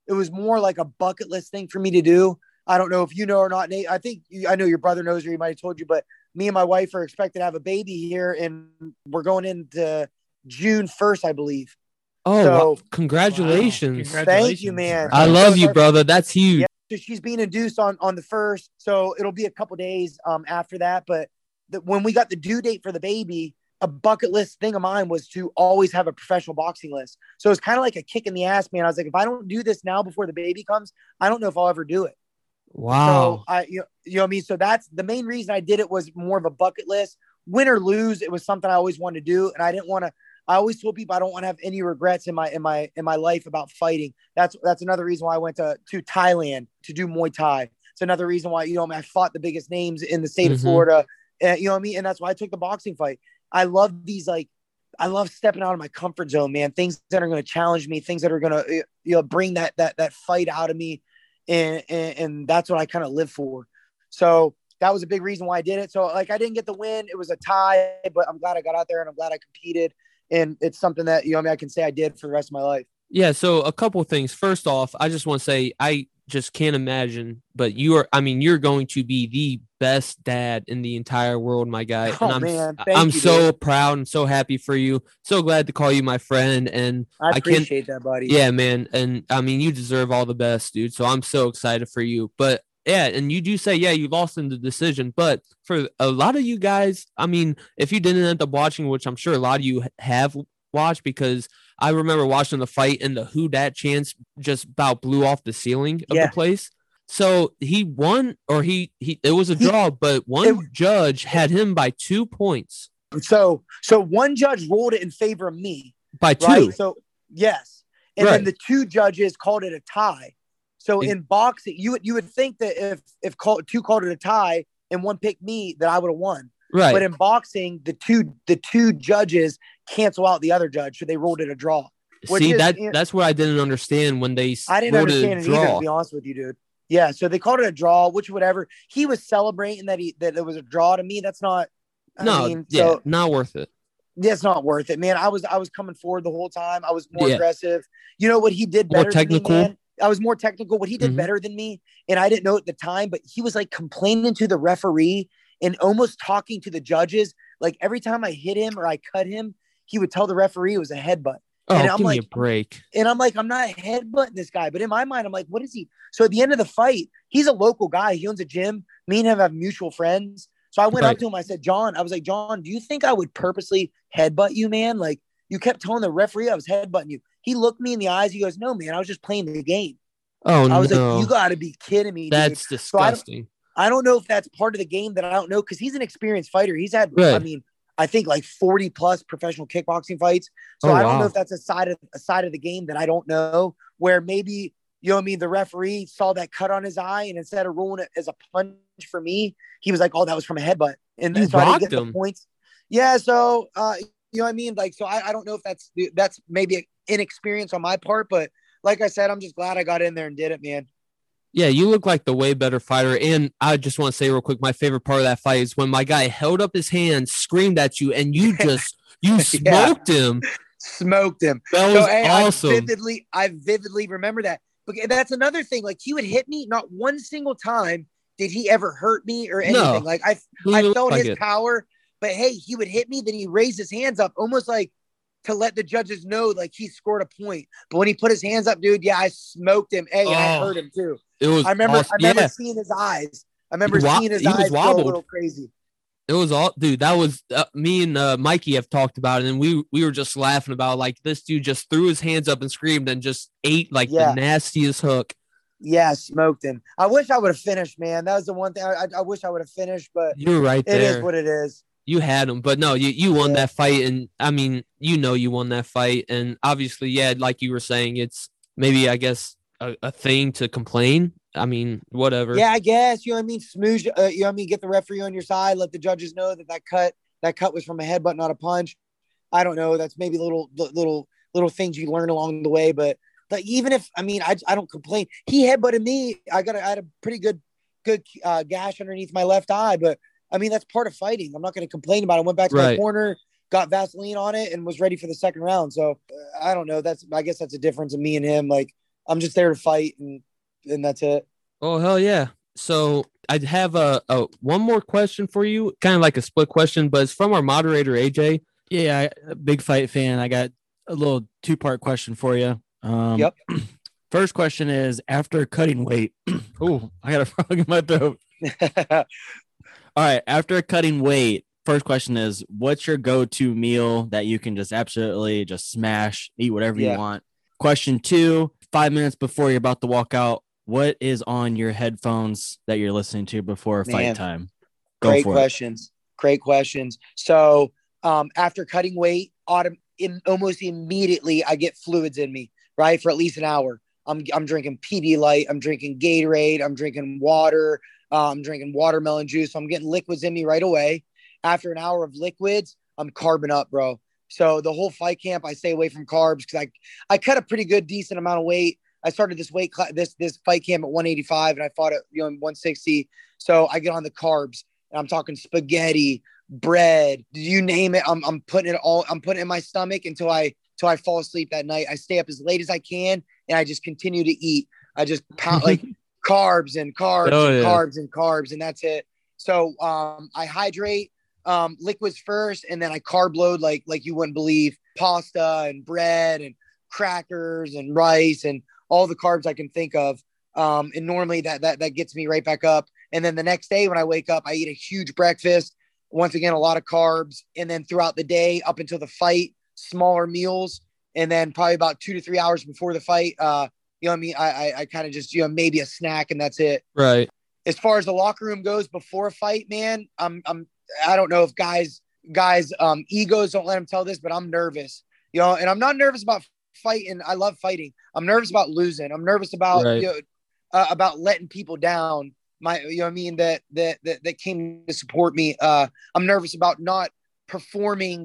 it was more like a bucket list thing for me to do. I don't know if you know or not, Nate. I know your brother knows, or he might have told you, but me and my wife are expected to have a baby here, and we're going into June 1st, I believe. Oh, So, wow. Congratulations. Wow. Thank you, man. I So love it's you, our- brother. That's huge. Yeah, so she's being induced on the 1st, so it'll be a couple days after that. But when we got the due date for the baby, a bucket list thing of mine was to always have a professional boxing list. So it's kind of like a kick in the ass, man. I was like, if I don't do this now before the baby comes, I don't know if I'll ever do it. Wow. So you know what I mean? So that's the main reason I did it, was more of a bucket list. Win or lose, it was something I always wanted to do. And I didn't want to, I always told people I don't want to have any regrets in my life about fighting. That's another reason why I went to Thailand to do Muay Thai. It's another reason why, I fought the biggest names in the state of Florida. You know what I mean? And that's why I took the boxing fight. I love I love stepping out of my comfort zone, man. Things that are going to challenge me, things that are going to, bring that fight out of me. And that's what I kind of live for. So that was a big reason why I did it. So like, I didn't get the win. It was a tie, but I'm glad I got out there and I'm glad I competed. And it's something that, I can say I did for the rest of my life. Yeah. So a couple of things. First off, I just want to say, I just can't imagine, but you're going to be the best dad in the entire world, my guy. Oh, and man. I'm so proud and so happy for you. So glad to call you my friend. And I appreciate that, buddy. Yeah, man. And you deserve all the best, dude. So I'm so excited for you. But yeah, and you do say, you lost in the decision. But for a lot of you guys, if you didn't end up watching, which I'm sure a lot of you have watched, because I remember watching the fight and the who dat chants just about blew off the ceiling of the place. So he won, or it was a draw, but judge had him by 2 points. So one judge ruled it in favor of me by 2. Right? So yes. And then the 2 judges called it a tie. So in boxing, you would think that if 2 called it a tie and 1 picked me, that I would have won. Right. But in boxing, the two judges cancel out the other judge, so they ruled it a draw. See, that's what I didn't understand when they. I didn't understand it either, to be honest with you, dude. Yeah, so they called it a draw, which whatever. He was celebrating that it was a draw. To me, that's not. Not worth it. Yeah, it's not worth it, man. I was coming forward the whole time. I was more aggressive. You know what he did better? More technical. Than me, man? I was more technical. What he did better than me, and I didn't know at the time, but he was like complaining to the referee and almost talking to the judges. Like every time I hit him or I cut him, he would tell the referee it was a headbutt. Oh, and I'm give like, me a break. And I'm like, I'm not headbutting this guy. But in my mind, I'm like, what is he? So at the end of the fight, he's a local guy. He owns a gym. Me and him have mutual friends. So I went up to him. I said, John, do you think I would purposely headbutt you, man? Like, you kept telling the referee I was headbutting you. He looked me in the eyes. He goes, no, man, I was just playing the game. Oh, I was like, you got to be kidding me, dude. That's disgusting. So I don't know if that's part of the game that I don't know, because he's an experienced fighter. He's had, I think like 40 plus professional kickboxing fights. So I don't know if that's a side of the game that I don't know, where maybe, the referee saw that cut on his eye, and instead of ruling it as a punch for me, he was like, oh, that was from a headbutt. And so I didn't get the points. Yeah. So, you know what I mean? Like, so I don't know if that's maybe an inexperience on my part, but like I said, I'm just glad I got in there and did it, man. Yeah, you look like the way better fighter. And I just want to say real quick, my favorite part of that fight is when my guy held up his hand, screamed at you, and you smoked him. Smoked him. That was awesome. I vividly remember that. But that's another thing. Like, he would hit me. Not one single time did he ever hurt me or anything. No, like I felt his power, but hey, he would hit me. Then he raised his hands up, almost like to let the judges know, like, he scored a point. But when he put his hands up, dude, I smoked him. Hey, and I hurt him too. It was. I remember seeing his eyes. I remember seeing his eyes go a little crazy. It was all, dude. That was me and Mikey have talked about it, and we were just laughing about, like, this dude just threw his hands up and screamed and just ate like the nastiest hook. Yeah, smoked him. I wish I would have finished, man. That was the one thing I wish I would have finished, but you're right there. It is what it is. You had him, but no, you won that fight, and you won that fight, and obviously, like you were saying, it's maybe, I guess, a thing to complain. I mean, whatever. Yeah, I guess, smooth. Get the referee on your side. Let the judges know that cut was from a headbutt, not a punch. I don't know. That's maybe little things you learn along the way. But like, even if I don't complain. He headbutted me. I had a pretty good gash underneath my left eye. But I mean, that's part of fighting. I'm not going to complain about it. I went back to my corner, got Vaseline on it, and was ready for the second round. So I don't know. I guess that's a difference in me and him. Like, I'm just there to fight, and that's it. Oh, hell yeah. So I'd have a one more question for you, kind of like a split question, but it's from our moderator, AJ. Yeah, big fight fan. I got a little 2-part question for you. Yep. First question is, after cutting weight, oh, I got a frog in my throat. All right, after cutting weight, first question is, what's your go-to meal that you can just absolutely just smash, eat whatever you want? Question 2, 5 minutes before you're about to walk out, what is on your headphones that you're listening to before fight time? Great questions. Great questions. So after cutting weight, almost immediately I get fluids in me, right? For at least an hour. I'm drinking Pedialyte. I'm drinking Gatorade. I'm drinking water. I'm drinking watermelon juice. So I'm getting liquids in me right away. After an hour of liquids, I'm carbing up, bro. So the whole fight camp, I stay away from carbs because I cut a pretty good, decent amount of weight. I started this this fight camp at 185 and I fought at 160. So I get on the carbs and I'm talking spaghetti, bread, you name it. I'm putting it in my stomach until I fall asleep that night. I stay up as late as I can and I just continue to eat. I just pound like carbs and carbs and that's it. So I hydrate liquids first and then I carb load like you wouldn't believe, pasta and bread and crackers and rice and all the carbs I can think of. And normally that gets me right back up. And then the next day when I wake up, I eat a huge breakfast. Once again, a lot of carbs. And then throughout the day up until the fight, smaller meals. And then probably about 2 to 3 hours before the fight, you know what I mean? I kind of just, maybe a snack and that's it. Right. As far as the locker room goes before a fight, man, I don't know if guys egos don't let them tell this, but I'm nervous, and I'm not nervous about fighting. I love fighting. I'm nervous about losing. I'm nervous about, about letting people down. That came to support me. I'm nervous about not performing,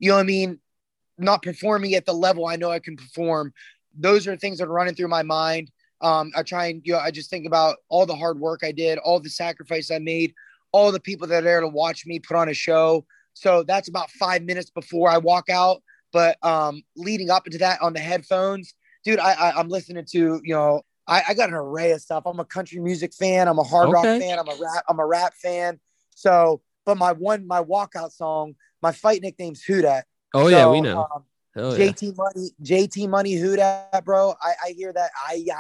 not performing at the level I know I can perform. Those are things that are running through my mind. I try and, I just think about all the hard work I did, all the sacrifice I made, all the people that are there to watch me put on a show. So that's about 5 minutes before I walk out. But leading up into that on the headphones, dude, I'm listening to, I got an array of stuff. I'm a country music fan. I'm a hard rock fan. I'm a rap fan. So, but my walkout song, my fight nickname's Who Dat. Oh, yeah, we know. JT Money, Who Dat, bro. I hear that.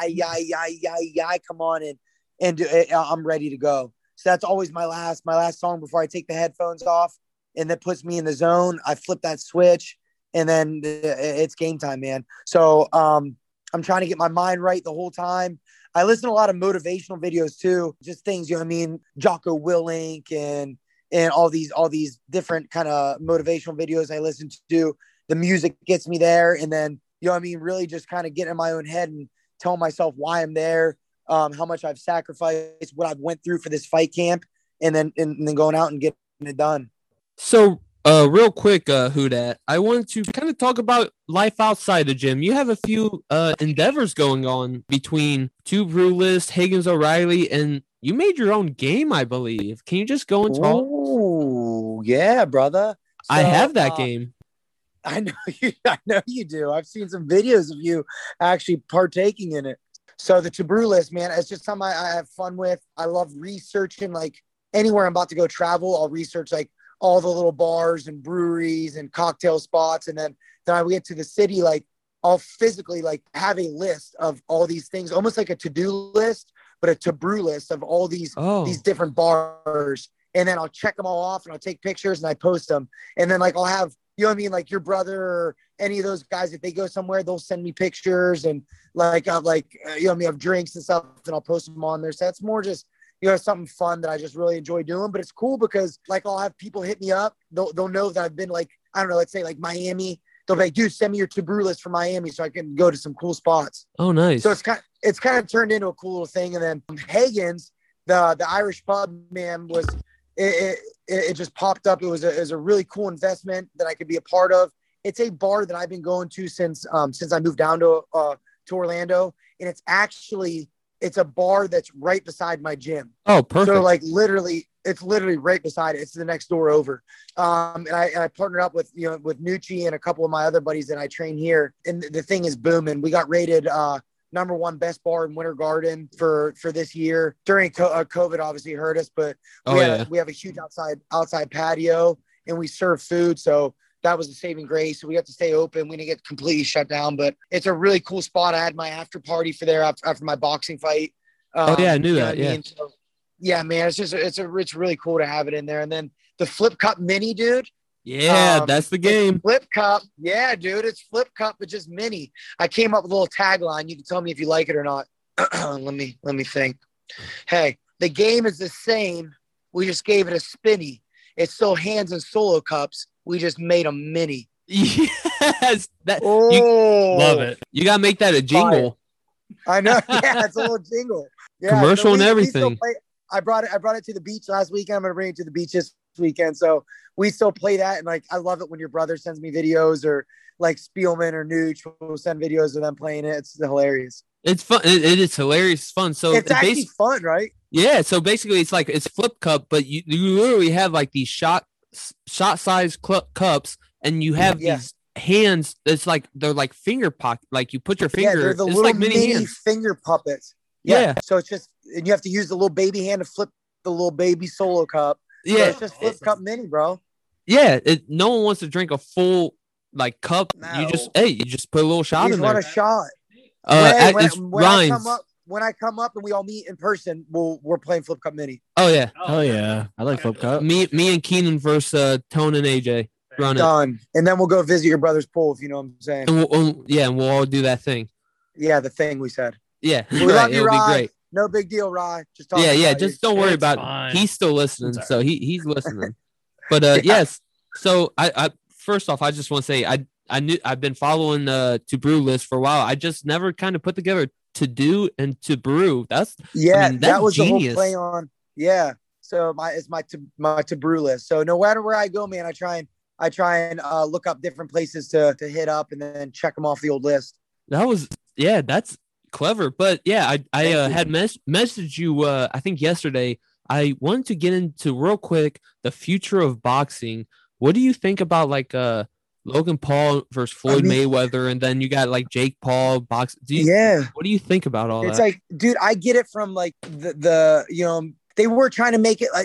I come on and I'm ready to go. So that's always my last song before I take the headphones off, and that puts me in the zone. I flip that switch, and then it's game time, man. So I'm trying to get my mind right the whole time. I listen to a lot of motivational videos too, just things, Jocko Willink and all these different kind of motivational videos I listen to. The music gets me there, and then really just kind of get in my own head and tell myself why I'm there. How much I've sacrificed, what I've went through for this fight camp, and then going out and getting it done. So, real quick, Who Dat, I wanted to kind of talk about life outside the gym. You have a few endeavors going on between Two Brewless, Higgins O'Reilly, and you made your own game, I believe. Can you just go and talk? Oh, yeah, brother. So, I have that game. I know you do. I've seen some videos of you actually partaking in it. So the Taboo List, man, it's just something I have fun with. I love researching, like anywhere I'm about to go travel, I'll research like all the little bars and breweries and cocktail spots. And then I get to the city, like I'll physically like have a list of all these things, almost like a to-do list, but a taboo list of all these different bars. And then I'll check them all off and I'll take pictures and I post them. And then like I'll have, like your brother or any of those guys, if they go somewhere, they'll send me pictures and have drinks and stuff, and I'll post them on there. So that's more just, something fun that I just really enjoy doing. But it's cool because like I'll have people hit me up. They'll know that I've been like, I don't know, let's say like Miami. They'll be like, dude, send me your taboo list for Miami so I can go to some cool spots. Oh, nice. So it's kind of turned into a cool little thing. And then Hagen's, the Irish pub, man, was it just popped up. It was a really cool investment that I could be a part of. It's a bar that I've been going to since I moved down to Orlando, and it's a bar that's right beside my gym. Oh, perfect. So like it's literally right beside it. It's the next door over. And I partnered up with Nucci and a couple of my other buddies that I train here. And the thing is booming. We got rated #1 best bar in Winter Garden for this year. During COVID, obviously hurt us, but we have a huge outside patio, and we serve food. So that was a saving grace. So we got to stay open. We didn't get completely shut down, but it's a really cool spot. I had my after party for there after my boxing fight. I knew that. Yeah. So, yeah, man, it's really cool to have it in there. And then the Flip Cup Mini, dude. Yeah, that's the game. Flip Cup. Yeah, dude, it's Flip Cup, but just mini. I came up with a little tagline. You can tell me if you like it or not. let me think. Hey, the game is the same. We just gave it a spinny. It's still hands and solo cups. We just made them mini. Yes. Love it. You got to make that a jingle. I know. Yeah, it's a little jingle. Yeah, commercial and everything. I brought it to the beach last weekend. I'm going to bring it to the beach this weekend. So we still play that. And like, I love it when your brother sends me videos, or like Spielman or Nooch will send videos of them playing it. It's hilarious. It's fun. It is hilarious fun. So it's actually fun, right? Yeah. So basically it's Flip Cup, but you literally have like these shot size cups, and you have these hands. It's like, they're like finger pocket. Like you put your finger. Yeah, they're the little like mini finger puppets. Yeah. So it's just, and you have to use the little baby hand to flip the little baby solo cup. Yeah. So it's just Flip Cup Mini, bro. Yeah. No one wants to drink a full like cup. No. You just put a little shot in there. You want a shot. When I come up and we all meet in person, we're playing Flip Cup Mini. Oh yeah. Oh yeah. I like Flip Cup. Me and Keenan versus Tone and AJ. Run Done. And then we'll go visit your brother's pool, if you know what I'm saying. And we'll all do that thing. Yeah, the thing we said. Yeah. We love you, It'll Rye. be great. No big deal, Rye. Just just don't worry about it. He's still listening, so he's listening. But yes. So I first off, I just want to say I've been following To Brew list for a while. I just never kind of put together To Do and To Brew. That was genius. The whole play on. Yeah. So it's my To Brew list. So no matter where I go, man, I try and look up different places to hit up and then check them off the old list. That's clever. But yeah, I had messaged you I think yesterday. I wanted to get into real quick the future of boxing. What do you think about like Logan Paul versus Floyd Mayweather, and then you got like Jake Paul box? What do you think about all that? It's like, dude, I get it from like the they were trying to make it like,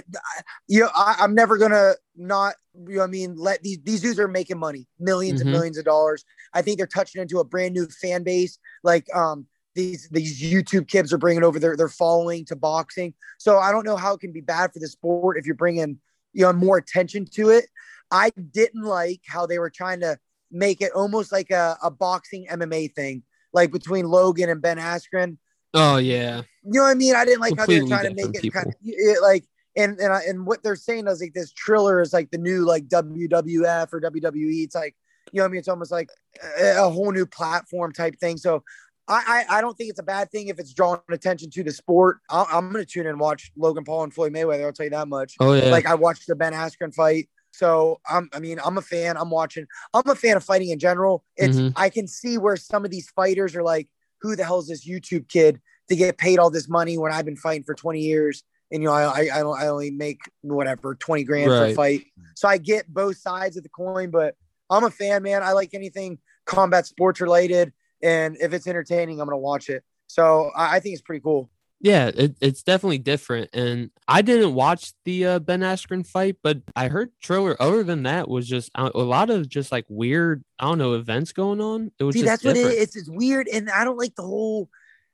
I'm never gonna not, let these dudes are making money, millions and millions of dollars. I think they're touching into a brand new fan base. Like these YouTube kids are bringing over their following to boxing. So I don't know how it can be bad for the sport if you're bringing more attention to it. I didn't like how they were trying to make it almost like a boxing MMA thing, like between Logan and Ben Askren. Oh yeah. You know what I mean? I didn't like completely how they were trying to make it kind of like, and what they're saying is like this Triller is like the new like WWF or WWE. It's like, it's almost like a whole new platform type thing. So I don't think it's a bad thing if it's drawing attention to the sport. I'm going to tune in and watch Logan Paul and Floyd Mayweather. I'll tell you that much. Oh yeah. Like I watched the Ben Askren fight. So I'm a fan. I'm a fan of fighting in general. I can see where some of these fighters are like, who the hell is this YouTube kid to get paid all this money when I've been fighting for 20 years? And, I only make whatever, 20 grand for a fight. So I get both sides of the coin, but I'm a fan, man. I like anything combat sports related. And if it's entertaining, I'm going to watch it. So I think it's pretty cool. Yeah, it's definitely different. And I didn't watch the Ben Askren fight, but I heard Triller, other than that, was just a lot of just like weird, I don't know, events going on. It was that's different. What it is. It's weird. And I don't like the whole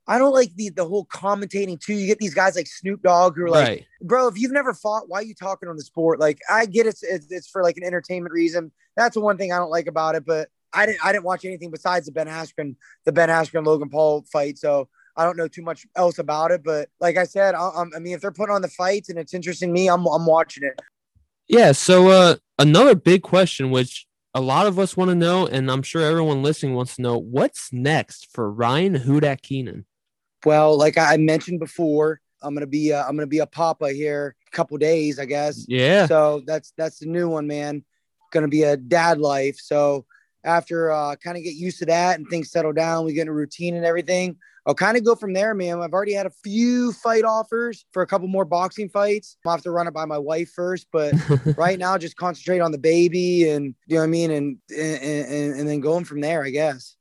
commentating too. You get these guys like Snoop Dogg who are like, bro, if you've never fought, why are you talking on the sport? Like, I get it's for like an entertainment reason. That's the one thing I don't like about it. But I didn't watch anything besides the Ben Askren Logan Paul fight. So I don't know too much else about it, but like I said, if they're putting on the fights and it's interesting me, I'm watching it. Yeah. So another big question, which a lot of us want to know, and I'm sure everyone listening wants to know, what's next for Ryan Hudak Keenan? Well, like I mentioned before, I'm gonna be a papa here a couple days, I guess. Yeah. So that's the new one, man. Gonna be a dad life. So after kind of get used to that and things settle down, we get in a routine and everything, I'll kind of go from there, man. I've already had a few fight offers for a couple more boxing fights. I'll have to run it by my wife first, but right now just concentrate on the baby and, you know what I mean? And then going from there, I guess.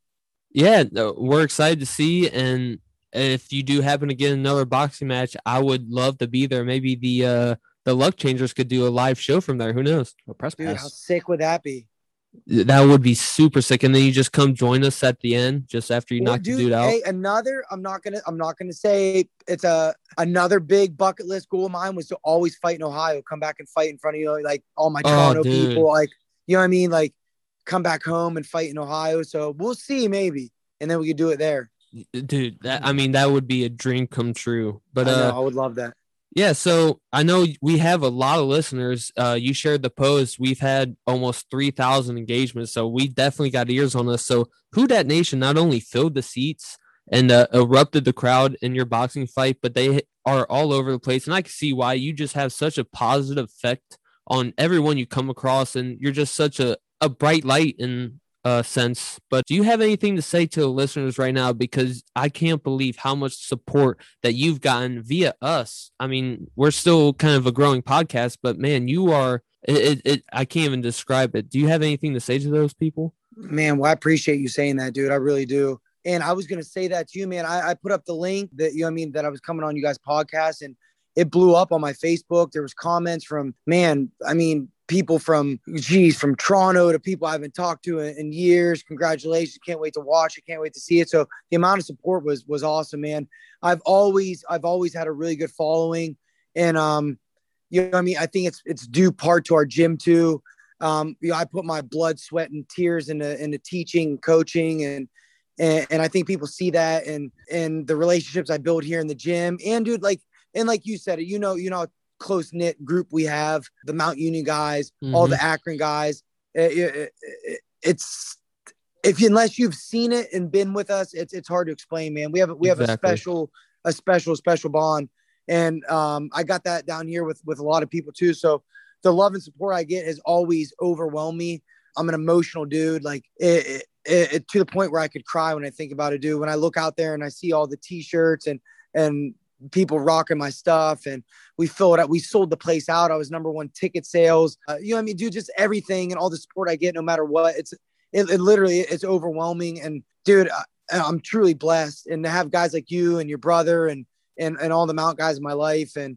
Yeah, no, we're excited to see. And if you do happen to get another boxing match, I would love to be there. Maybe the Luck Changers could do a live show from there. Who knows? A press Dude, how pass. sick would that be? That would be super sick. And then you just come join us at the end, just after you Well, knock the dude, dude out. hey, another. I'm not gonna say it's another big bucket list goal of mine was to always fight in Ohio, come back and fight in front of like all my Toronto dude. people, like you know what I mean, like come back home and fight in Ohio. So we'll see, maybe, and then we could do it there. Dude, that would be a dream come true. But I know, I would love that. yeah, so I know we have a lot of listeners. You shared the post. We've had almost 3,000 engagements, so we definitely got ears on us. So Who Dat Nation not only filled the seats and erupted the crowd in your boxing fight, but they are all over the place. And I can see why. You just have such a positive effect on everyone you come across, and you're just such a bright light in sense. But do you have anything to say to the listeners right now? Because I can't believe how much support that you've gotten via us. I mean, we're still kind of a growing podcast, but man, you are I can't even describe it. Do you have anything to say to those people? Man, well, I appreciate you saying that, dude. I really do. And I was gonna say that to you, man. I put up the link that you know what I mean that I was coming on you guys' podcast, and it blew up on my Facebook. There was comments from people from Toronto to people I haven't talked to in years. Congratulations. Can't wait to watch it. Can't wait to see it. So the amount of support was awesome, man. I've always had a really good following. And, you know what I mean? I think it's due part to our gym too. I put my blood, sweat, and tears into teaching, coaching, and I think people see that and the relationships I build here in the gym. And dude, like you said it, you know, close knit group we have, the Mount Union guys, all the Akron guys. It's unless you've seen it and been with us, it's hard to explain, man. We have a special bond, and I got that down here with a lot of people too. So the love and support I get has always overwhelmed me. I'm an emotional dude, like it to the point where I could cry when I think about it, dude. When I look out there and I see all the t-shirts and people rocking my stuff, and we fill it up. We sold the place out. I was #1 ticket sales. You know what I mean, dude, just everything and all the support I get, no matter what. It literally, it's overwhelming. And dude, I'm truly blessed. And to have guys like you and your brother and all the Mount guys in my life. And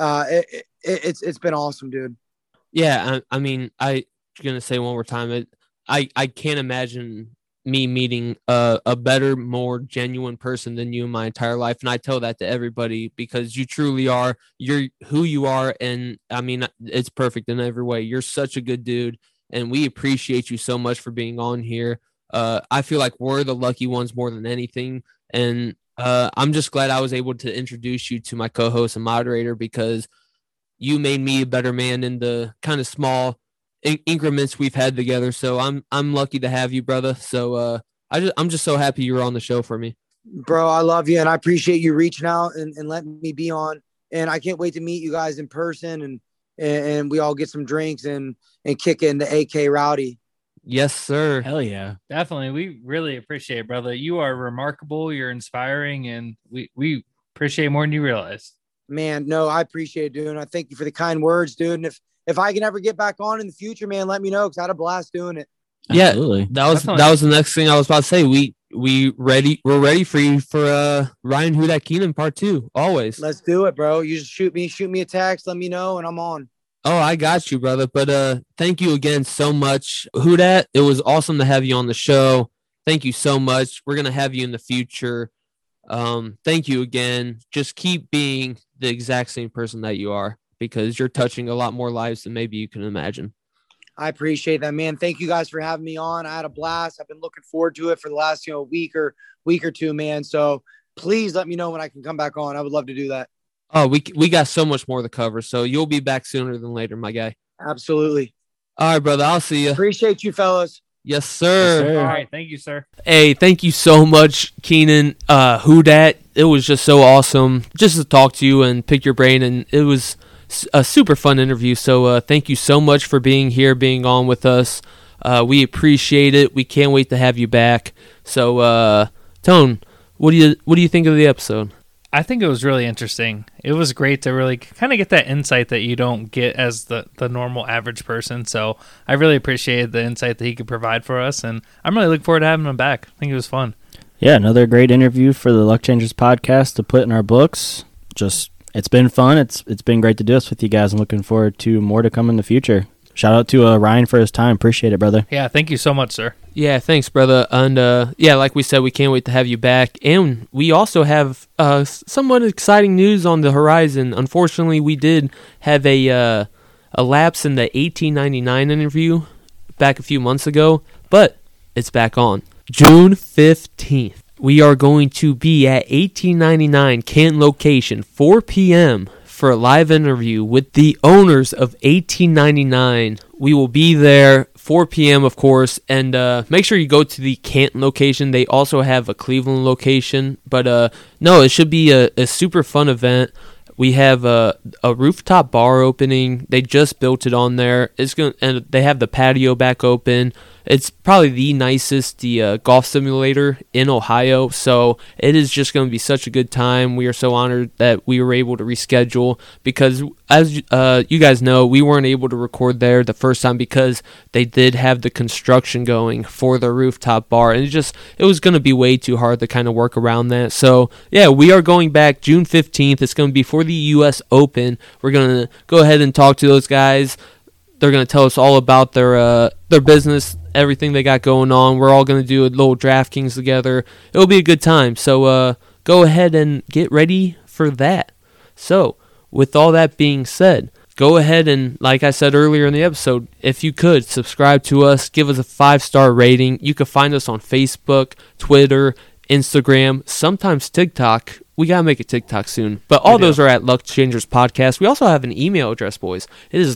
it's been awesome, dude. Yeah. I mean, I'm going to say one more time, I can't imagine me meeting a better, more genuine person than you in my entire life. And I tell that to everybody because you truly are. You're who you are. And I mean, it's perfect in every way. You're such a good dude. And we appreciate you so much for being on here. I feel like we're the lucky ones more than anything. And I'm just glad I was able to introduce you to my co-host and moderator because you made me a better man in the kind of small increments we've had together. So I'm lucky to have you, brother. So I'm just so happy you were on the show for me. Bro, I love you, and I appreciate you reaching out and letting me be on. And I can't wait to meet you guys in person and we all get some drinks and kick it in the AK Rowdy. Yes, sir. Hell yeah. Definitely. We really appreciate it, brother. You are remarkable. You're inspiring, and we appreciate it more than you realize. Man, no, I appreciate it, dude. And I thank you for the kind words, dude. And if I can ever get back on in the future, man, let me know because I had a blast doing it. Yeah, absolutely. That was the next thing I was about to say. We're ready for you for Ryan Who Dat Keenan Part 2. Always. Let's do it, bro. You just shoot me a text, let me know, and I'm on. Oh, I got you, brother. But thank you again so much. Who Dat, it was awesome to have you on the show. Thank you so much. We're gonna have you in the future. Thank you again. Just keep being the exact same person that you are because you're touching a lot more lives than maybe you can imagine. I appreciate that, man. Thank you guys for having me on. I had a blast. I've been looking forward to it for the last, week or two, man. So please let me know when I can come back on. I would love to do that. Oh, we got so much more to cover. So you'll be back sooner than later, my guy. Absolutely. All right, brother. I'll see you. Appreciate you, fellas. Yes, sir. Yes, sir. All right. Thank you, sir. Hey, thank you so much, Keenan. Who Dat? It was just so awesome just to talk to you and pick your brain. And it was a super fun interview. So thank you so much for being here, being on with us. We appreciate it. We can't wait to have you back. So, Tone, what do you think of the episode? I think it was really interesting. It was great to really kind of get that insight that you don't get as the normal average person. So I really appreciated the insight that he could provide for us, and I'm really looking forward to having him back. I think it was fun. Yeah, another great interview for the Luck Changers podcast to put in our books. It's been fun. It's been great to do this with you guys. I'm looking forward to more to come in the future. Shout out to Ryan for his time. Appreciate it, brother. Yeah, thank you so much, sir. Yeah, thanks, brother. And like we said, we can't wait to have you back. And we also have somewhat exciting news on the horizon. Unfortunately, we did have a lapse in the 1899 interview back a few months ago, but it's back on. June 15th, we are going to be at 1899 Canton location, 4 p.m., for a live interview with the owners of 1899. We will be there 4 p.m., of course, and make sure you go to the Canton location. They also have a Cleveland location, but no, it should be a super fun event. We have a rooftop bar opening. They just built it on there. And they have the patio back open. It's probably the nicest golf simulator in Ohio, so it is just going to be such a good time. We are so honored that we were able to reschedule because, as you guys know, we weren't able to record there the first time because they did have the construction going for the rooftop bar, and it was going to be way too hard to kind of work around that. So, yeah, we are going back June 15th. It's going to be for the U.S. Open. We're going to go ahead and talk to those guys. They're going to tell us all about their business, everything they got going on. We're all going to do a little DraftKings together. It'll be a good time. So go ahead and get ready for that. So with all that being said, go ahead and, like I said earlier in the episode, if you could, subscribe to us, give us a 5-star rating. You can find us on Facebook, Twitter, Instagram, sometimes TikTok. We got to make a TikTok soon. But all those are at Luck Changers Podcast. We also have an email address, boys. It is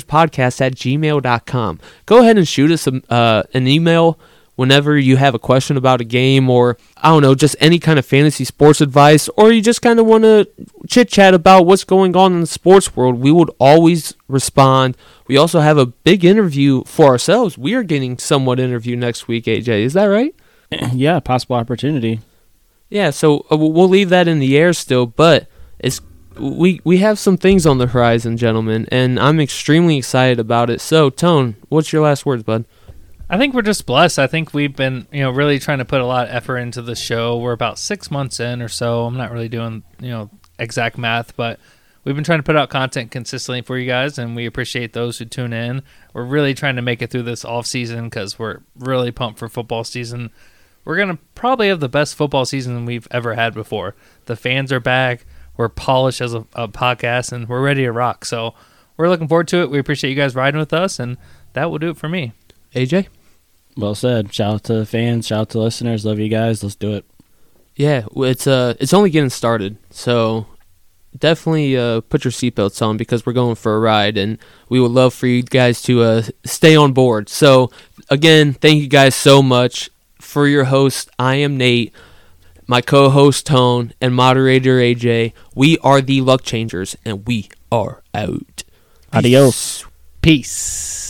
luckchangerspodcast@gmail.com. Go ahead and shoot us an email whenever you have a question about a game or, I don't know, just any kind of fantasy sports advice, or you just kind of want to chit-chat about what's going on in the sports world. We would always respond. We also have a big interview for ourselves. We are getting somewhat interview next week, AJ. Is that right? Yeah, possible opportunity. Yeah, so we'll leave that in the air still, but we have some things on the horizon, gentlemen, and I'm extremely excited about it. So, Tone, what's your last words, bud? I think we're just blessed. I think we've been, really trying to put a lot of effort into the show. We're about 6 months in or so. I'm not really doing, exact math, but we've been trying to put out content consistently for you guys, and we appreciate those who tune in. We're really trying to make it through this off season because we're really pumped for football season. We're going to probably have the best football season we've ever had before. The fans are back. We're polished as a podcast, and we're ready to rock. So we're looking forward to it. We appreciate you guys riding with us, and that will do it for me. AJ? Well said. Shout out to the fans. Shout out to listeners. Love you guys. Let's do it. Yeah, it's only getting started, so definitely put your seatbelts on because we're going for a ride, and we would love for you guys to stay on board. So, again, thank you guys so much. For your host, I am Nate, my co-host Tone, and moderator AJ. We are the Luck Changers, and we are out. Adios. Peace.